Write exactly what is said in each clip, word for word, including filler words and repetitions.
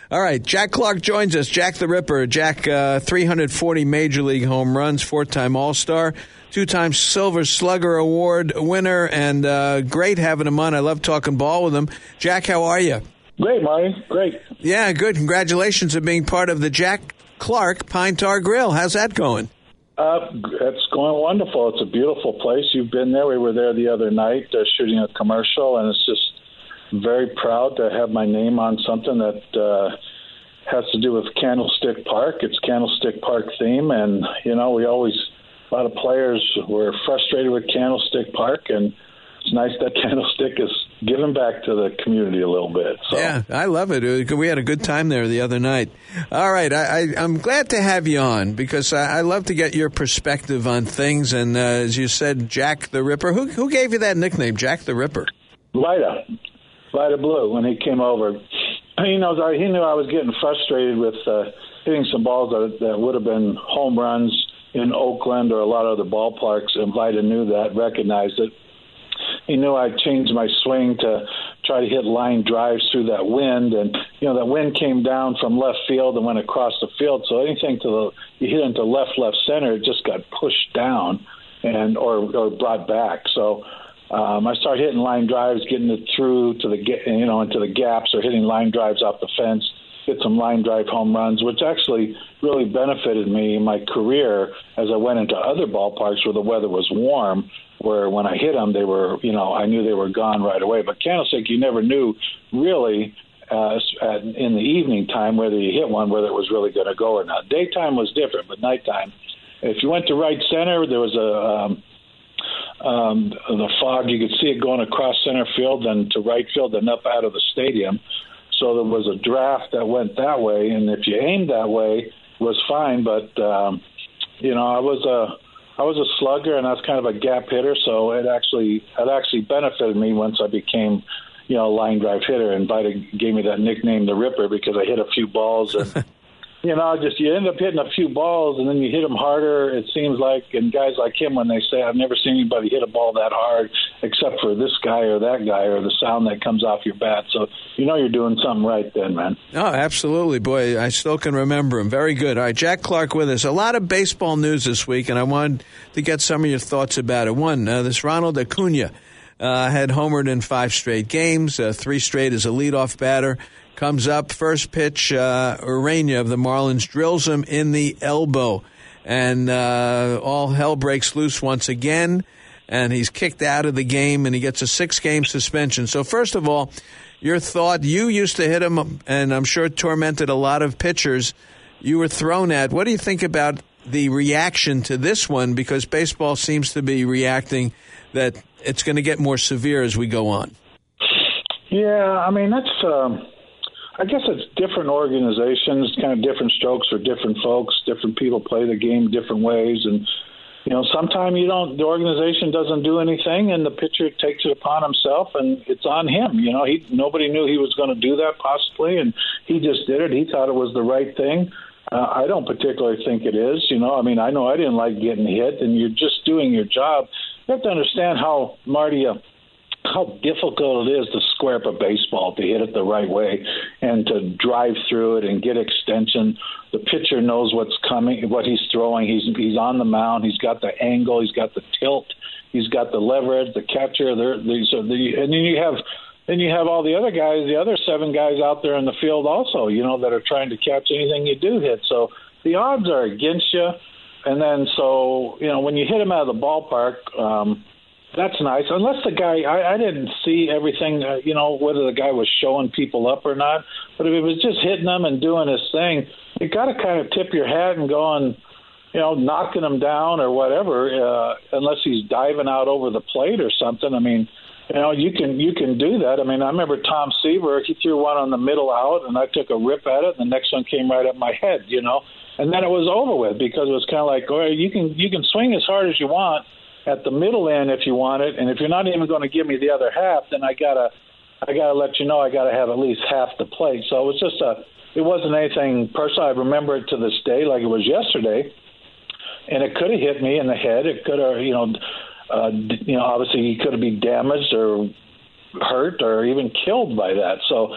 All right, Jack Clark joins us. Jack the Ripper. Jack, uh, three hundred forty Major League home runs, four-time All-Star, two-time Silver Slugger Award winner, and uh, great having him on. I love talking ball with him. Jack, how are you? Great, Marty. Great. Yeah, good. Congratulations on being part of the Jack Clark Pine Tar Grill. How's that going? Uh, it's going wonderful. It's a beautiful place. You've been there. We were there the other night uh, shooting a commercial, and it's just very proud to have my name on something that uh, has to do with Candlestick Park. It's Candlestick Park theme, and, you know, we always, a lot of players were frustrated with Candlestick Park, and it's nice that Candlestick is giving back to the community a little bit. So. Yeah, I love it. We had a good time there the other night. All right, I, I, I'm glad to have you on because I, I love to get your perspective on things. And uh, as you said, Jack the Ripper. Who, who gave you that nickname, Jack the Ripper? Vida. Vida Blue, when he came over. He knows I, he knew I was getting frustrated with uh, hitting some balls that, that would have been home runs in Oakland or a lot of other ballparks, and Vida knew that, recognized it. He knew I'd changed my swing to try to hit line drives through that wind, and you know that wind came down from left field and went across the field. So anything to the you hit into left, left center, it just got pushed down and or or brought back. So um, I started hitting line drives, getting it through to the you know into the gaps, or hitting line drives off the fence. Hit some line drive home runs, which actually really benefited me in my career as I went into other ballparks where the weather was warm, where when I hit them, they were, you know, I knew they were gone right away. But Candlestick, you never knew really uh, at, in the evening time whether you hit one, whether it was really going to go or not. Daytime was different, but nighttime, if you went to right center, there was a um, um, the fog. You could see it going across center field, then to right field, then up out of the stadium. So there was a draft that went that way, and if you aimed that way, it was fine. But um, you know, I was a I was a slugger, and I was kind of a gap hitter, so it actually it actually benefited me once I became, you know, a line drive hitter. And Vida gave me that nickname, the Ripper, because I hit a few balls, and you know, just you end up hitting a few balls, and then you hit them harder. It seems like, and guys like him, when they say, "I've never seen anybody hit a ball that hard, except for this guy or that guy," or the sound that comes off your bat. So you know you're doing something right then, man. Oh, absolutely, boy. I still can remember him. Very good. All right, Jack Clark with us. A lot of baseball news this week, and I wanted to get some of your thoughts about it. One, uh, this Ronald Acuna uh, had homered in five straight games, uh, three straight as a leadoff batter. Comes up, first pitch, uh, Urania of the Marlins drills him in the elbow. And uh, all hell breaks loose once again, and he's kicked out of the game, and he gets a six-game suspension. So first of all, your thought, you used to hit him, and I'm sure tormented a lot of pitchers you were thrown at. What do you think about the reaction to this one? Because baseball seems to be reacting that it's going to get more severe as we go on. Yeah, I mean, that's... Um... I guess it's different organizations, kind of different strokes for different folks. Different people play the game different ways, and you know, sometimes you don't. The organization doesn't do anything, and the pitcher takes it upon himself, and it's on him. You know, he nobody knew he was going to do that possibly, and he just did it. He thought it was the right thing. Uh, I don't particularly think it is. You know, I mean, I know I didn't like getting hit, and you're just doing your job. You have to understand how Marty. Uh, how difficult it is to square up a baseball, to hit it the right way and to drive through it and get extension. The pitcher knows what's coming, what he's throwing. He's he's on the mound. He's got the angle. He's got the tilt. He's got the leverage, the catcher. These are the, and then you have then you have all the other guys, the other seven guys out there in the field also, you know, that are trying to catch anything you do hit. So the odds are against you. And then so, you know, when you hit him out of the ballpark, um, that's nice. Unless the guy, I, I didn't see everything, uh, you know, whether the guy was showing people up or not. But if he was just hitting them and doing his thing, you got to kind of tip your hat and go on, you know, knocking him down or whatever, uh, unless he's diving out over the plate or something. I mean, you know, you can you can do that. I mean, I remember Tom Seaver, he threw one on the middle out, and I took a rip at it, and the next one came right up my head, you know. And then it was over with because it was kind of like, all right, you can you can swing as hard as you want at the middle end if you want it, and if you're not even going to give me the other half, then I gotta, I gotta let you know I gotta have at least half the plate. So it was just a, it wasn't anything personal. I remember it to this day like it was yesterday, and it could have hit me in the head. It could have, you know, uh, you know, obviously he could have been damaged or hurt or even killed by that. So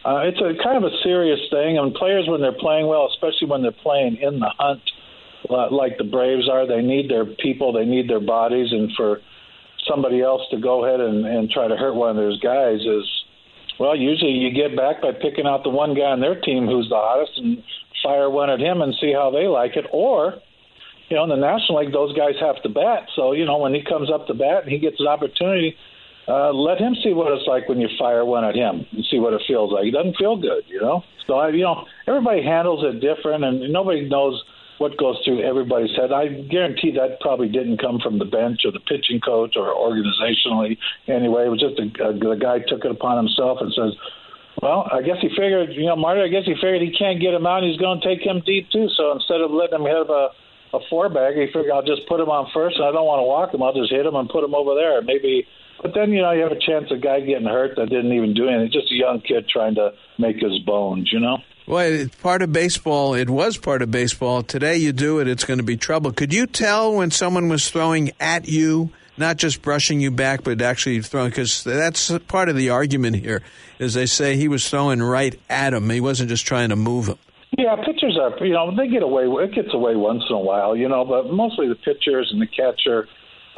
Uh, it's a kind of a serious thing, and players, when they're playing well, especially when they're playing in the hunt, uh, like the Braves are, they need their people, they need their bodies, and for somebody else to go ahead and, and try to hurt one of those guys is, well, usually you get back by picking out the one guy on their team who's the hottest and fire one at him and see how they like it. Or, you know, in the National League, those guys have to bat. So, you know, when he comes up to bat and he gets an opportunity, uh, let him see what it's like when you fire one at him and see what it feels like. It doesn't feel good, you know. So, I, you know, everybody handles it different, and nobody knows what goes through everybody's head. I guarantee that probably didn't come from the bench or the pitching coach or organizationally anyway. It was just a, a, the guy took it upon himself and says, well, I guess he figured, you know, Marty, I guess he figured he can't get him out. He's going to take him deep, too. So instead of letting him hit a, a four-bagger, he figured I'll just put him on first, and I don't want to walk him. I'll just hit him and put him over there. Maybe, but then, you know, you have a chance of a guy getting hurt that didn't even do anything. Just a young kid trying to make his bones, you know? Well, it's part of baseball. It was part of baseball. Today you do it, it's going to be trouble. Could you tell when someone was throwing at you, not just brushing you back, but actually throwing? Because that's part of the argument here, is they say he was throwing right at him. He wasn't just trying to move him. Yeah, pitchers are, you know, they get away. It gets away once in a while, you know, but mostly the pitchers and the catcher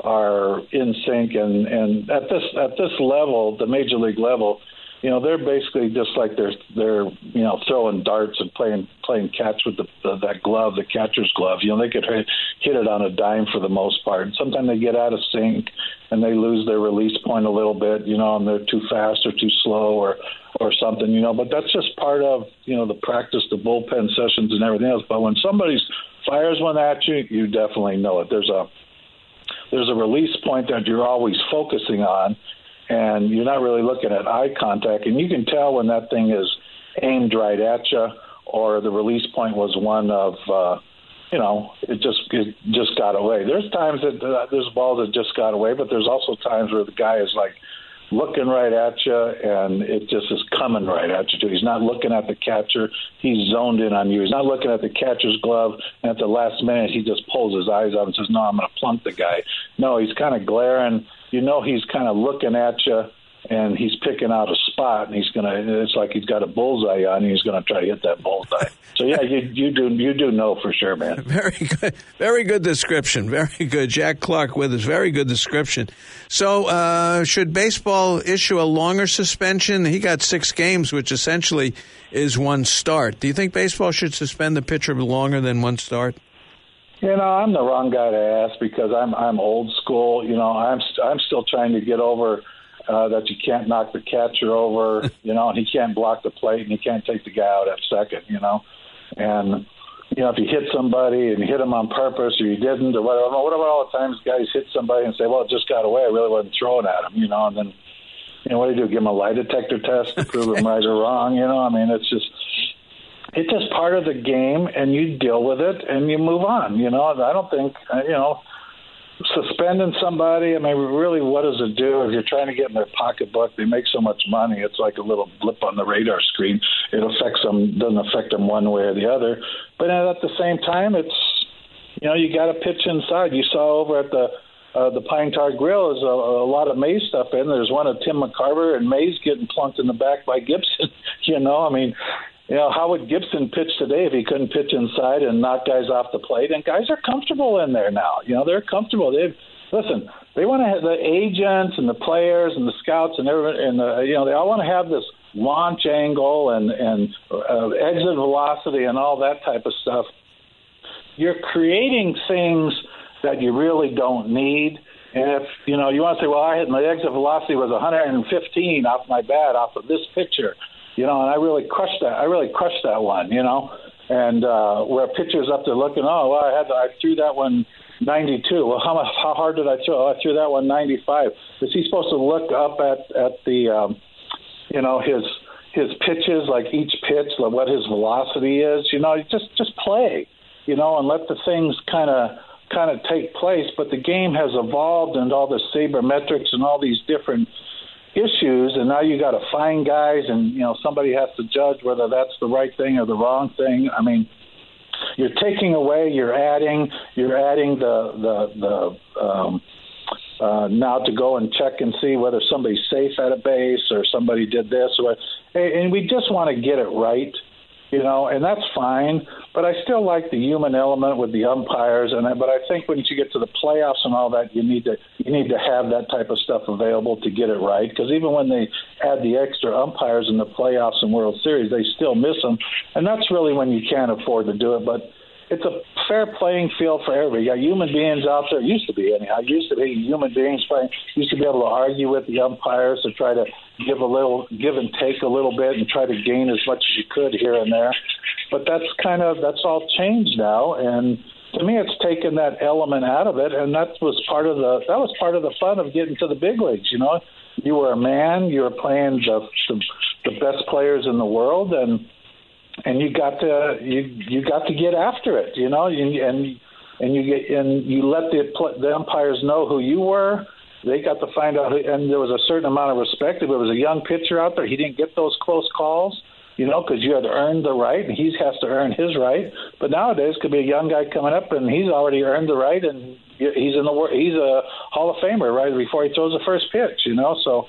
are in sync. And, and at this at this level, the major league level, you know, they're basically just like they're they're you know throwing darts and playing playing catch with the, the that glove, the catcher's glove. You know, they could hit, hit it on a dime for the most part. And sometimes they get out of sync and they lose their release point a little bit. You know, and they're too fast or too slow or or something. You know, but that's just part of you know the practice, the bullpen sessions, and everything else. But when somebody fires one at you, you definitely know it. There's a there's a release point that you're always focusing on. And you're not really looking at eye contact. And you can tell when that thing is aimed right at you or the release point was one of, uh, you know, it just it just got away. There's times that uh, there's balls that just got away, but there's also times where the guy is, like, looking right at you, and it just is coming right at you, too. He's not looking at the catcher. He's zoned in on you. He's not looking at the catcher's glove, and at the last minute he just pulls his eyes out and says, no, I'm going to plunk the guy. No, he's kind of glaring. You know he's kind of looking at you, and he's picking out a spot, and he's going to – it's like he's got a bullseye on, and he's going to try to hit that bullseye. So, yeah, you, you do you do know for sure, man. Very good. Very good description. Very good. Jack Clark with us. Very good description. So uh, should baseball issue a longer suspension? He got six games, which essentially is one start. Do you think baseball should suspend the pitcher longer than one start? You know, I'm the wrong guy to ask because I'm I'm old school. You know, I'm st- I'm still trying to get over uh, that you can't knock the catcher over, you know, and he can't block the plate and he can't take the guy out at second, you know. And, you know, if you hit somebody and you hit him on purpose or you didn't or whatever, what about all the times guys hit somebody and say, well, it just got away, I really wasn't throwing at him, you know, and then, you know, what do you do, give him a lie detector test to prove him right or wrong, you know? I mean, it's just... It's just part of the game, and you deal with it, and you move on. You know, I don't think, you know, suspending somebody, I mean, really, what does it do? If you're trying to get in their pocketbook, they make so much money, it's like a little blip on the radar screen. It affects them, doesn't affect them one way or the other. But at the same time, it's, you know, you got to pitch inside. You saw over at the uh, the Pine Tar Grill is a, a lot of Mays stuff in. There's one of Tim McCarver and Mays getting plunked in the back by Gibson. You know, I mean, you know, how would Gibson pitch today if he couldn't pitch inside and knock guys off the plate? And guys are comfortable in there now. You know, they're comfortable. They've listen. They want to have the agents and the players and the scouts and everyone, and the, you know, they all want to have this launch angle and and uh, exit velocity and all that type of stuff. You're creating things that you really don't need. And if you know, you want to say, well, I had my exit velocity was one hundred fifteen off my bat off of this pitcher. You know, and I really crushed that. I really crushed that one, you know. And uh, where a pitcher's up there looking, oh, well, I had to, I threw that one ninety-two. Well, how much, how hard did I throw? Oh, I threw that one ninety-five. Is he supposed to look up at at the, um, you know, his his pitches, like each pitch, like what his velocity is? You know, just just play, you know, and let the things kind of kind of take place. But the game has evolved, and all the sabermetrics and all these different issues, and now you got to find guys, and you know somebody has to judge whether that's the right thing or the wrong thing. I mean, you're taking away, you're adding, you're adding the the the um, uh, now to go and check and see whether somebody's safe at a base or somebody did this. Or, and we just want to get it right, you know, and that's fine. But I still like the human element with the umpires. And I, but I think once you get to the playoffs and all that, you need to you need to have that type of stuff available to get it right. Because even when they add the extra umpires in the playoffs and World Series, they still miss them. And that's really when you can't afford to do it. But it's a fair playing field for everybody. You got human beings out there. It used to be anyhow. It used to be human beings playing. Used to be able to argue with the umpires to try to give a little, give and take a little bit, and try to gain as much as you could here and there. But that's kind of that's all changed now, and to me, it's taken that element out of it, and that was part of the that was part of the fun of getting to the big leagues. You know, you were a man. You were playing the the, the best players in the world, and. And you got to you you got to get after it, you know, and and, and you get and you let the the umpires know who you were. They got to find out, who, and there was a certain amount of respect. If it was a young pitcher out there, he didn't get those close calls, you know, because you had to earn the right, and he has to earn his right. But nowadays, could be a young guy coming up, and he's already earned the right, and he's in the he's a Hall of Famer right before he throws the first pitch, you know. So.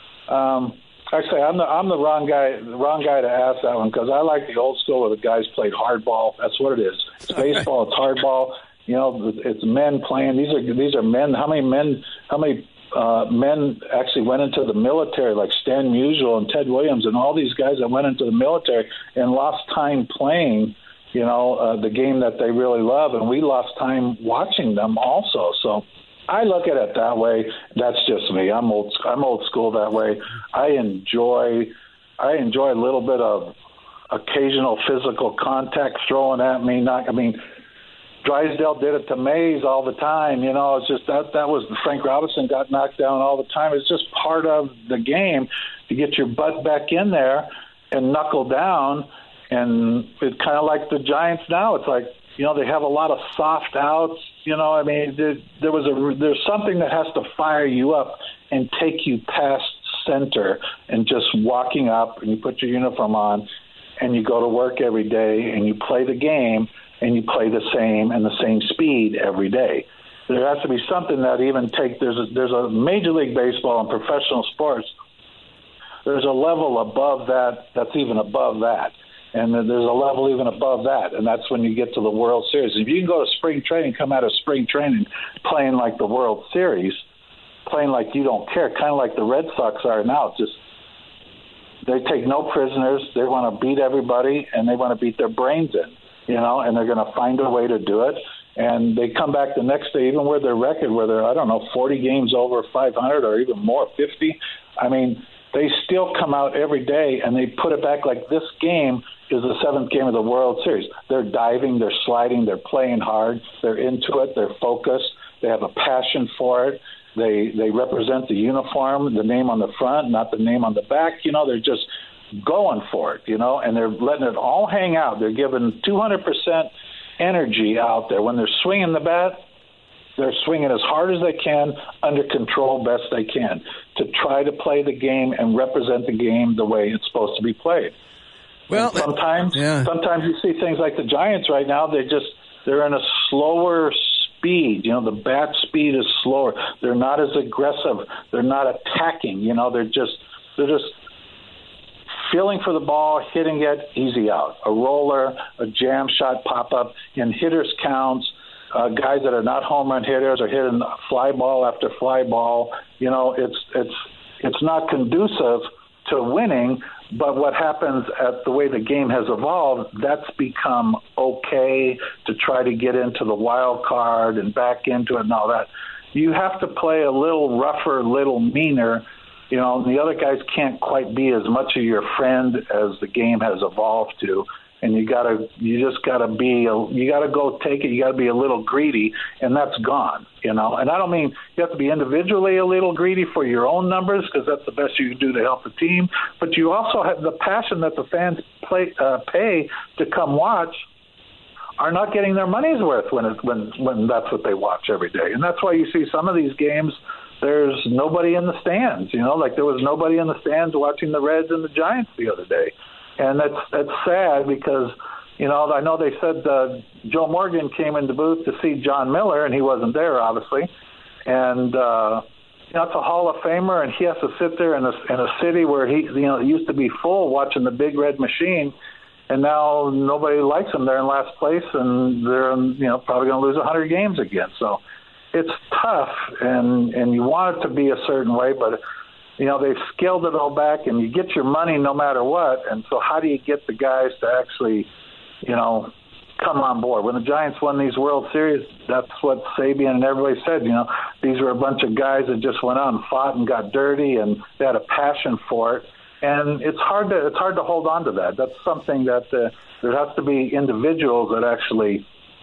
Um, Actually, I'm the I'm the wrong guy the wrong guy to ask that one, because I like the old school where the guys played hardball. That's what it is. It's baseball. It's hardball. You know, it's men playing. These are these are men. How many men? How many uh, men actually went into the military, like Stan Musial and Ted Williams and all these guys that went into the military and lost time playing, you know, uh, the game that they really love, and we lost time watching them also. So. I look at it that way. That's just me. I'm old. I'm old school that way. I enjoy. I enjoy a little bit of occasional physical contact thrown at me. Not. I mean, Drysdale did it to Mays all the time. You know, it's just that that was Frank Robinson got knocked down all the time. It's just part of the game to get your butt back in there and knuckle down. And it's kind of like the Giants now. It's like. You know, they have a lot of soft outs. You know, I mean, there, there was a there's something that has to fire you up and take you past center and just walking up, and you put your uniform on and you go to work every day and you play the game and you play the same and the same speed every day. There has to be something that even take there's a, there's a Major League Baseball and professional sports. There's a level above that that's even above that. And there's a level even above that, and that's when you get to the World Series. If you can go to spring training, come out of spring training playing like the World Series, playing like you don't care, kind of like the Red Sox are now. Just they take no prisoners. They want to beat everybody, and they want to beat their brains in, you know, and they're going to find a way to do it. And they come back the next day, even with their record, where they're, I don't know, forty games over five hundred or even more, fifty. I mean, they still come out every day, and they put it back like this game is the seventh game of the World Series. They're diving, they're sliding, they're playing hard, they're into it, they're focused, they have a passion for it. They they represent the uniform, the name on the front, not the name on the back. You know, they're just going for it, you know, and they're letting it all hang out. They're giving two hundred percent energy out there. When they're swinging the bat, they're swinging as hard as they can, under control best they can, to try to play the game and represent the game the way it's supposed to be played. Well, and sometimes, yeah. sometimes you see things like the Giants right now. They just they're in a slower speed. You know, the bat speed is slower. They're not as aggressive. They're not attacking. You know, they're just they're just feeling for the ball, hitting it, easy out. A roller, a jam shot pop up in hitters counts. Uh, guys that are not home run hitters are hitting fly ball after fly ball. You know, it's it's it's not conducive to winning. But what happens at the way the game has evolved, that's become okay to try to get into the wild card and back into it and all that. You have to play a little rougher, a little meaner. You know, the other guys can't quite be as much of your friend as the game has evolved to. And you gotta, you just gotta be, a, you gotta go take it. You gotta be a little greedy, and that's gone. You know, and I don't mean you have to be individually a little greedy for your own numbers, because that's the best you can do to help the team. But you also have the passion that the fans play, uh, pay to come watch, are not getting their money's worth when it, when when that's what they watch every day. And that's why you see some of these games. There's nobody in the stands. You know, like there was nobody in the stands watching the Reds and the Giants the other day. And that's that's sad because, you know, I know they said uh, Joe Morgan came in the booth to see John Miller, and he wasn't there, obviously. and uh, you know, it's a Hall of Famer, and he has to sit there in a in a city where he you know it used to be full watching the Big Red Machine, and now nobody likes him. They're in last place, and they're you know probably going to lose one hundred games again. So it's tough, and and you want it to be a certain way, but you know they've scaled it all back, and you get your money no matter what. And so how do you get the guys to actually, you know, come on board? When the Giants won these World Series, that's what Sabian and everybody said. You know, these were a bunch of guys that just went out and fought and got dirty, and they had a passion for it. And it's hard to it's hard to hold on to that. That's something that uh, there has to be individuals that actually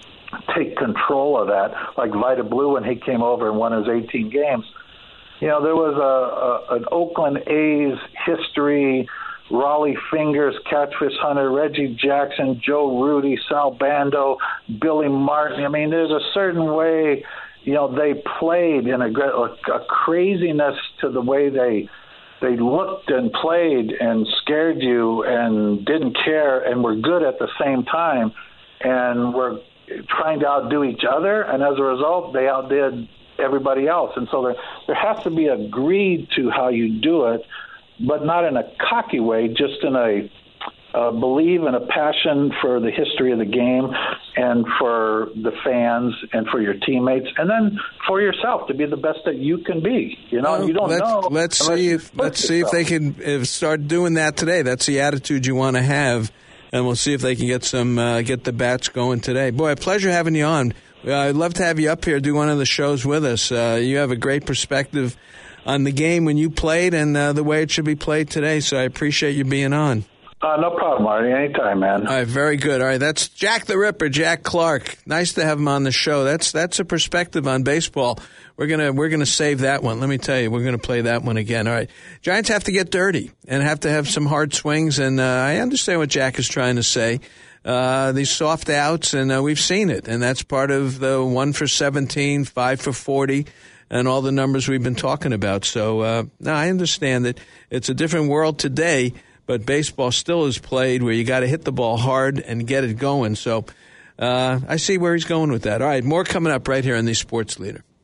take control of that, like Vida Blue when he came over and won his eighteen games. You know, there was a, a an Oakland A's history. Raleigh Fingers, Catfish Hunter, Reggie Jackson, Joe Rudy, Sal Bando, Billy Martin. I mean, there's a certain way, you know, they played in a, a craziness to the way they they looked and played and scared you and didn't care and were good at the same time and were trying to outdo each other. And as a result, they outdid everybody else. And so there there has to be a greed to how you do it, but not in a cocky way, just in a uh, believe and a passion for the history of the game and for the fans and for your teammates, and then for yourself to be the best that you can be. You know, well, you don't let's, know. Let's see if let's see if they can if start doing that today. That's the attitude you want to have, and we'll see if they can get some uh, get the bats going today. Boy, a pleasure having you on. Uh, I'd love to have you up here, do one of the shows with us. Uh, you have a great perspective on the game when you played and uh, the way it should be played today. So I appreciate you being on. Uh, no problem, Marty. Anytime, man. All right, very good. All right, that's Jack the Ripper, Jack Clark. Nice to have him on the show. That's that's a perspective on baseball. We're gonna we're gonna save that one. Let me tell you, we're gonna play that one again. All right, Giants have to get dirty and have to have some hard swings. And uh, I understand what Jack is trying to say. Uh, these soft outs, and uh, we've seen it, and that's part of the one for seventeen, five for forty. And all the numbers we've been talking about. So, uh, now I understand that it's a different world today, but baseball still is played where you got to hit the ball hard and get it going. So, uh, I see where he's going with that. All right, more coming up right here on the Sports Leader.